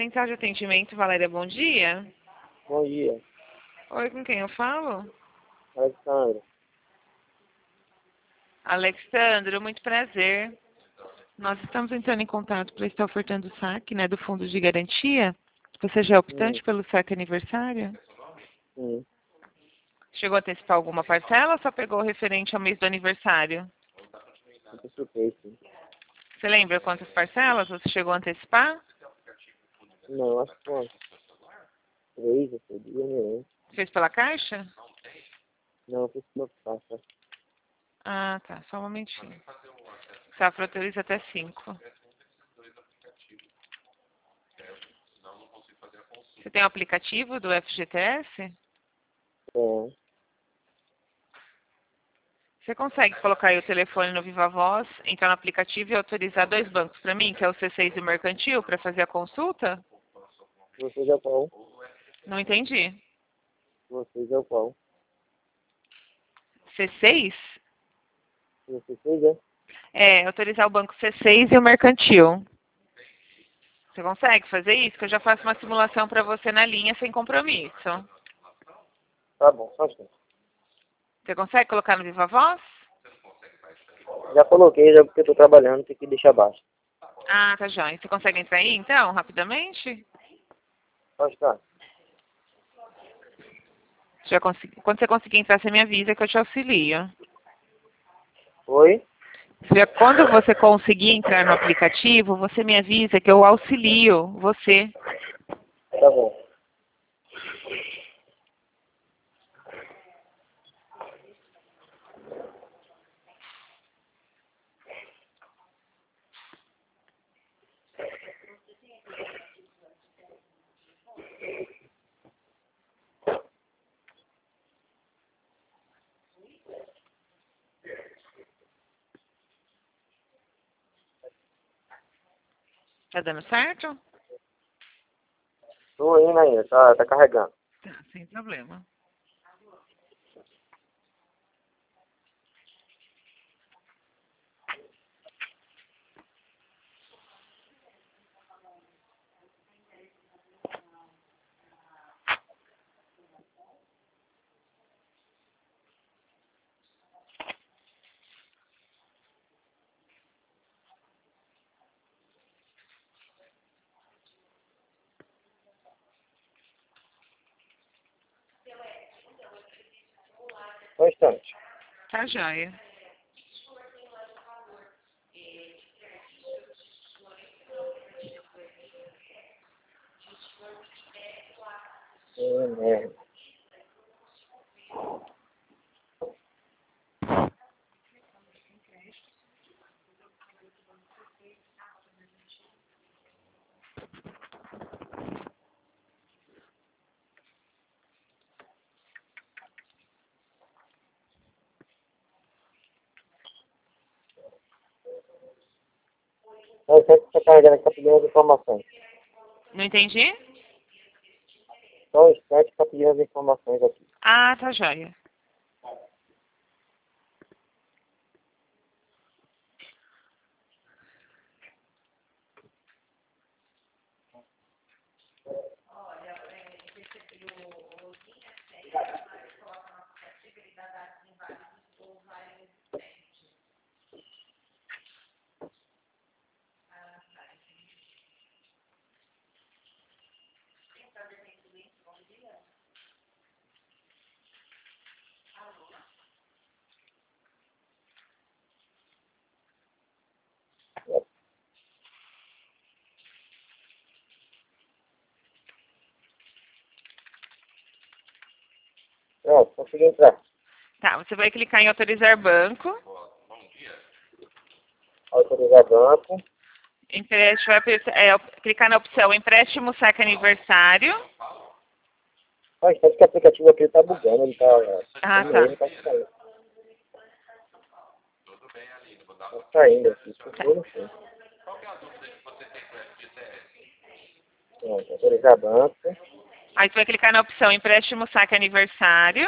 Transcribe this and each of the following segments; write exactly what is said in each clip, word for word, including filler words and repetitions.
Central de Atendimento, Valéria, bom dia. Bom dia, Oi, com quem eu falo? Alexandre. Alexandre, muito prazer. Nós estamos entrando em contato para estar ofertando o saque, né, do Fundo de Garantia. Você já é optante Hum, pelo saque aniversário? sim, Chegou a antecipar alguma parcela ou só pegou o referente ao mês do aniversário? muito surpreso. Sim. Você lembra quantas parcelas você chegou a antecipar? Não, acho que umas três, eu sei, duas, não lembro. Fez pela Caixa? Não, fiz uma passa. Ah, tá. Só um momentinho. Safra autoriza até cinco. Você tem o aplicativo do F G T S? É, Você consegue colocar aí o telefone no Viva Voz, entrar no aplicativo e autorizar dois bancos para mim, que é o C seis e o Mercantil, para fazer a consulta? vocês é qual? Não entendi. Vocês é qual? C seis? Vocês é? É, autorizar o banco C seis e o Mercantil. Você consegue fazer isso? Que eu já faço uma simulação para você na linha sem compromisso. Tá bom, só assim. Você consegue colocar no Viva Voz? Já coloquei, já porque eu tô trabalhando, tem que deixar baixo. Ah, tá joia. Você consegue entrar aí, então, rapidamente? Pode estar. Já consegui... Quando você conseguir entrar, você me avisa que eu te auxilio. Oi? Se- Quando você conseguir entrar no aplicativo, você me avisa que eu auxilio você. Tá bom. Tá dando certo? Tô indo ainda, tá, tá carregando. Tá, sem problema. Só um instante. Tá joia. É, merda. É, só que tá carregando aqui, tá pedindo as informações. Não entendi? Só um instante, tá pedindo as informações aqui. Ah, tá joia. Pronto, consegui entrar. Tá, você vai clicar em autorizar banco. Autorizar banco. Empréstimo, vai é, clicar na opção empréstimo saque aniversário. Só um instante que o aplicativo aqui tá bugando, ele tá... Ah, Ele tá. mesmo tá saindo. Tá saindo aqui, Tá. procura, sim. Pronto, autorizar banco. Aí você vai clicar na opção empréstimo saque aniversário.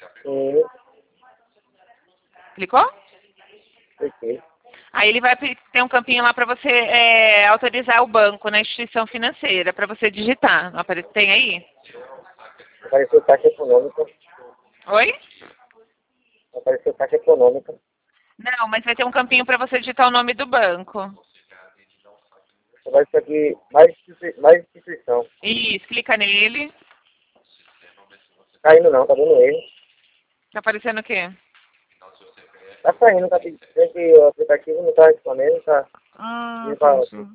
Sim, Clicou? cliquei. Aí ele vai pe- tem um campinho lá para você é, autorizar o banco na instituição financeira, para você digitar. Não apare- Tem aí? Apareceu Caixa Econômica. Oi? Apareceu Caixa Econômica. Não, mas vai ter um campinho para você digitar o nome do banco. Apareceu aqui mais, institui- mais instituição. Isso, clica nele. Tá indo não, tá dando erro. Tá aparecendo o quê? Tá saindo, tá dizendo que o aplicativo não tá respondendo, tá... Ah, indo pra- entendi.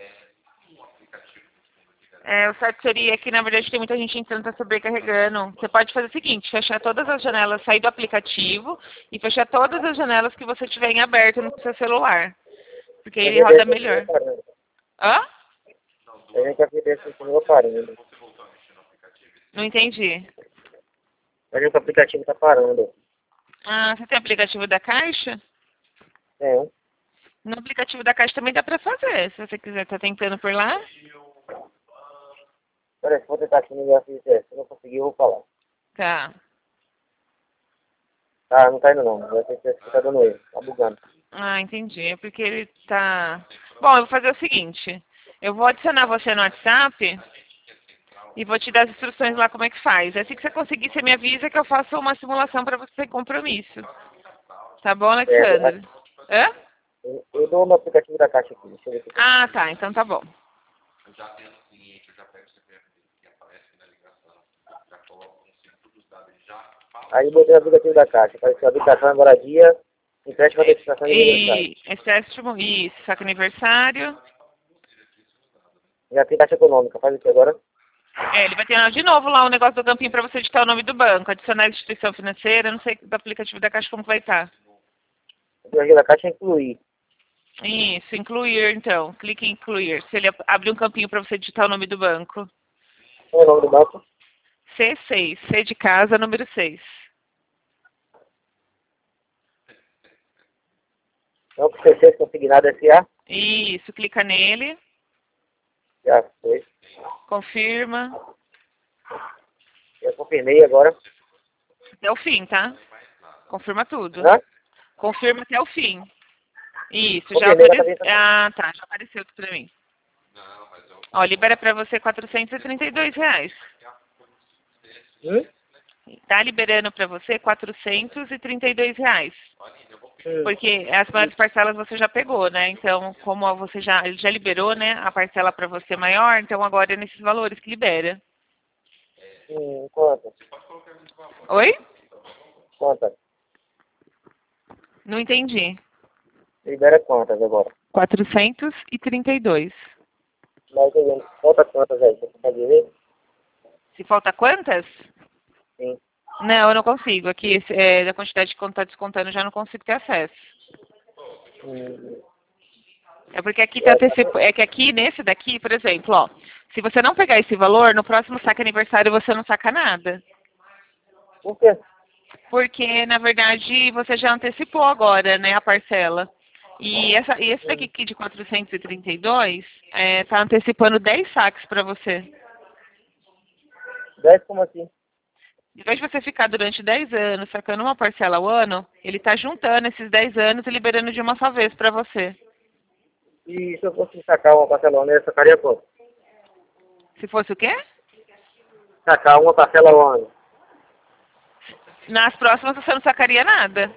É, o certo seria que, na verdade, tem muita gente entrando, tá sobrecarregando. Você pode fazer o seguinte, fechar todas as janelas, sair do aplicativo e fechar todas as janelas que você tiver em aberto no seu celular. Porque ele roda melhor. Hã? A gente acredita que continua parando. Não entendi. A gente o aplicativo tá parando. Ah, você tem aplicativo da Caixa? É, No aplicativo da Caixa também dá pra fazer. Se você quiser, tá tentando por lá? peraí, vou tentar aqui no meu F G S. Se não conseguir, eu vou falar. Tá. Ah, não tá indo não. O F G S tá dando erro, tá bugando. Ah, entendi. É porque ele tá... Bom, eu vou fazer o seguinte. Eu vou adicionar você no WhatsApp e vou te dar as instruções lá como é que faz. Assim que você conseguir, você me avisa que eu faço uma simulação para você sem compromisso. Tá bom, Alexandre? Hã? Eu, eu dou no aplicativo da Caixa aqui. Deixa eu ver se eu consigo. Ah, tá. Então tá bom. Aí botei o aplicativo da Caixa. Apareceu habitação, moradia, empréstimo, administração e aniversário. E empréstimo, isso, saco aniversário. Já tem Caixa Econômica. Faz isso agora. É, ele vai ter de novo lá o negócio do campinho para você digitar o nome do banco, adicionar a instituição financeira, não sei do aplicativo da Caixa como vai estar. O aplicativo da Caixa é incluir. Isso, incluir então. Clique em incluir. Se ele abrir um campinho para você digitar o nome do banco. Qual é o nome do banco? C seis, C de casa, número seis. Banco C C Consignado S A. Isso, clica nele, Já foi. confirma. Já confirmei agora. Até o fim, tá? Confirma tudo. Hã? Confirma até o fim. Isso, já Confirmei, autorizou. já tá Ah, tá, já apareceu tudo pra mim. Ó, libera pra você quatrocentos e trinta e dois reais. Hum? Tá liberando pra você quatrocentos e trinta e dois reais. Hum. Porque as maiores parcelas você já pegou, né? Então, como você já, ele já liberou, né, a parcela pra você maior, então agora é nesses valores que libera. Hum, quanto? Oi? Quantas? Não entendi. Libera quantas agora? quatrocentos e trinta e dois. Mas eu- falta quantas aí? Você consegue ver? Se falta quantas? Sim. Não, eu não consigo. Aqui, é, da quantidade que está descontando, já não consigo ter acesso. Hum. É porque aqui tá antecipo... É que aqui, nesse daqui, por exemplo, ó, se você não pegar esse valor, no próximo saque aniversário você não saca nada. Por quê? Porque, na verdade, você já antecipou agora, né, a parcela. E, essa, e esse daqui aqui de quatrocentos e trinta e dois é, tá antecipando dez saques para você. dez como assim? Em vez de você ficar durante dez anos sacando uma parcela ao ano, ele tá juntando esses dez anos e liberando de uma só vez para você. E se eu fosse sacar uma parcelona, eu sacaria quanto? Se fosse o quê? Sacar uma parcela ao ano. Nas próximas você não sacaria nada.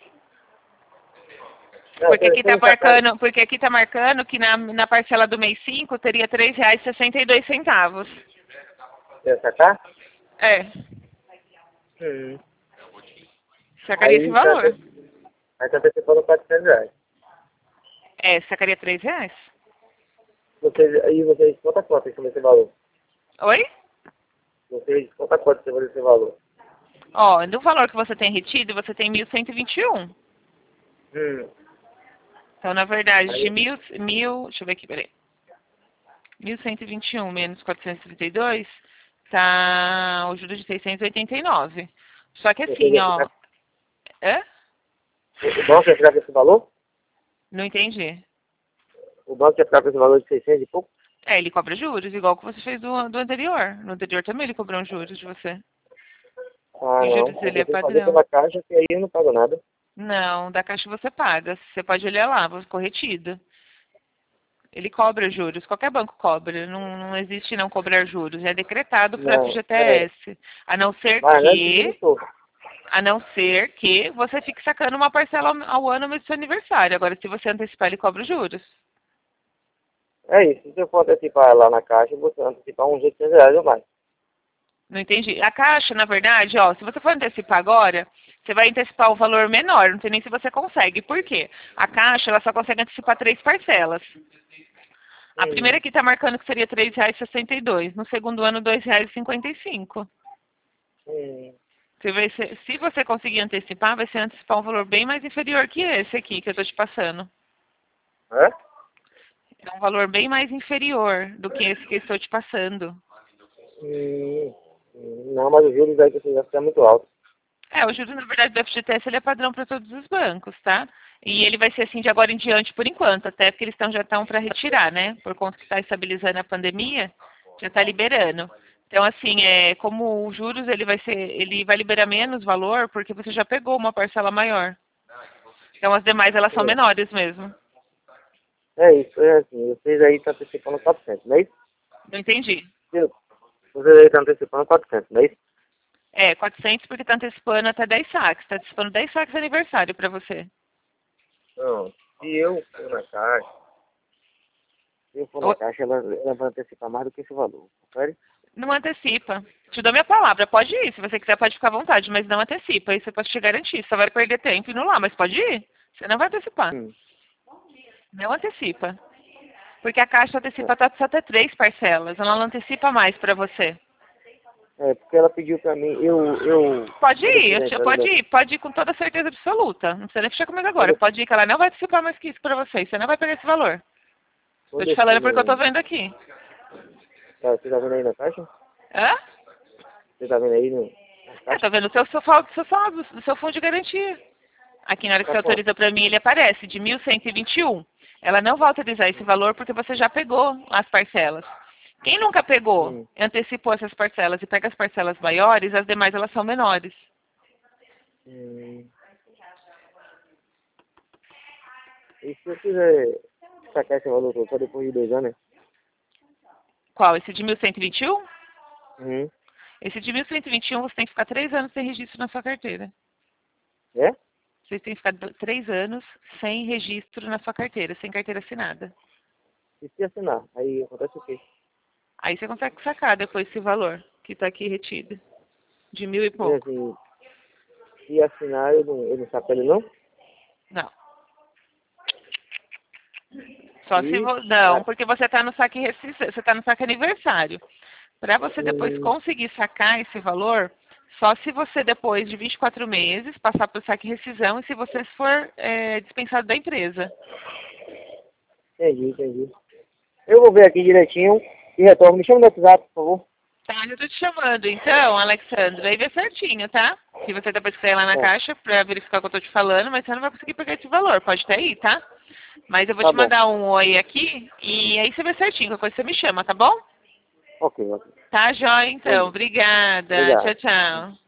Não, Porque se- aqui se eu tá sacar- marcando, porque aqui tá marcando que na, na parcela do mês cinco teria três reais e sessenta e dois centavos. se eu sacar? É, Hum. sacaria Aí esse tá, valor. aí tá antecipando quatrocentos reais. É, sacaria três reais. Vocês, aí vocês conta quanto em cima desse valor? Oi? Vocês conta quanto em cima desse valor? Ó, no valor que você tem retido, você tem mil cento e vinte e um. Hum. Então, na verdade, de Aí, mil, mil, deixa eu ver aqui, peraí. mil cento e vinte e um menos quatrocentos e trinta e dois, tá o juros de seiscentos e oitenta e nove. Só que vocês assim, iam ó, ficar, é? o banco ia ficar com esse valor? Não entendi. O banco ia ficar com esse valor de seiscentos e pouco? É, ele cobra juros, igual que você fez do, do anterior. No anterior também ele cobrou um juros de você. Ah, E o não. juros Eu dele é vou fazer padrão. pela caixa, que aí eu não pago nada. Não, da Caixa você paga. Você pode olhar lá, você corretido. Ele cobra juros, qualquer banco cobra, não, não existe não cobrar juros, é decretado para Não, F G T peraí. S, a não ser Mas não é que, isso. a não ser que você fique sacando uma parcela ao, ao ano no seu aniversário. Agora, se você antecipar, ele cobra juros. É isso. Se eu for antecipar lá na caixa, eu vou antecipar uns oitocentos reais ou mais. Não entendi. A Caixa, na verdade, ó, se você for antecipar agora, você vai antecipar o valor menor, não sei nem se você consegue. Por quê? A Caixa, ela só consegue antecipar três parcelas. A Hum. primeira aqui está marcando que seria três reais e sessenta e dois centavos. No segundo ano, dois reais e cinquenta e cinco centavos. Hum. Você vai ser, se você conseguir antecipar, vai ser antecipar um valor bem mais inferior que esse aqui, que eu estou te passando. É? É um valor bem mais inferior do que esse que eu estou te passando. Hum. Hum. Não, mas os juros aí que você já fica muito alto. É, o juros, na verdade, do F G T S ele é padrão para todos os bancos, tá? E ele vai ser assim de agora em diante por enquanto, até porque eles tão, já estão para retirar, né? Por conta que está estabilizando a pandemia, já está liberando. Então, assim, é, como os juros ele vai ser, ele vai liberar menos valor porque você já pegou uma parcela maior. Então, as demais elas são É, menores mesmo. é isso, é assim. Vocês aí estão antecipando quatrocentos, não é isso? Não entendi. Vocês aí estão antecipando quatrocentos, não é isso? É, quatrocentos porque está antecipando até dez saques. Está antecipando dez saques de aniversário para você. Não, se eu for na caixa, se eu for na Ou- caixa, ela, ela vai antecipar mais do que esse valor, confere? Não antecipa. Te dou minha palavra, pode ir. Se você quiser, pode ficar à vontade, mas não antecipa. Isso eu posso te garantir. Só vai perder tempo indo lá, mas pode ir. Você não vai antecipar. Hum. Não antecipa. Porque a Caixa É, antecipa só até três parcelas. Ela não antecipa mais para você. é, porque ela pediu pra mim, eu, eu, Pode quando eu ir, fiz eu a te- entrada pode da, ir. Pode ir com toda certeza absoluta. Não precisa nem fechar comigo quando agora. eu, Pode ir que ela não vai antecipar mais que isso para você. Você não vai pegar esse valor. Estou quando te eu fui falando porque eu estou no, vendo aqui. tá, você tá vendo aí na caixa? Hã? Você tá vendo aí no, na Eu caixa? tô vendo o seu, seu, saldo- seu saldo, do seu fundo de garantia. Aqui na hora que Tá você quanto? autoriza para mim, ele aparece de mil cento e vinte e um. Ela não vai autorizar esse valor porque você já pegou as parcelas. Quem nunca pegou, Hum. antecipou essas parcelas e pega as parcelas maiores, as demais elas são menores. Hum. E se eu quiser sacar esse valor todo só depois de dois anos, né? Qual? Esse de mil cento e vinte e um? Uhum. Esse de mil cento e vinte e um você tem que ficar três anos sem registro na sua carteira. É? Você tem que ficar do- três anos sem registro na sua carteira, sem carteira assinada. E se assinar? Aí acontece o quê? Aí você consegue sacar depois esse valor que está aqui retido, de mil e E pouco. assim, se assinar, eu não, eu não saco ele não? Não. Só se E, vo... Não, ah, porque você está no saque rescis- você está no saque aniversário. Para você depois hum, conseguir sacar esse valor, só se você depois de vinte e quatro meses passar por saque rescisão e se você for é, dispensado da empresa. entendi, entendi. Eu vou ver aqui direitinho e retorno. Me chama no WhatsApp, por favor. Tá, eu tô te chamando então, Alexandre. Aí vê certinho, tá? Se você depois quiser ir lá na É, caixa pra verificar o que eu tô te falando, mas você não vai conseguir pegar esse valor. Pode até ir, tá? Mas eu vou tá te bom. mandar um oi aqui e aí você vê certinho. Qualquer coisa você me chama, tá bom? Ok, ok. Tá, jóia, então. Entendi. Obrigada. Tchau, Obrigado. tchau.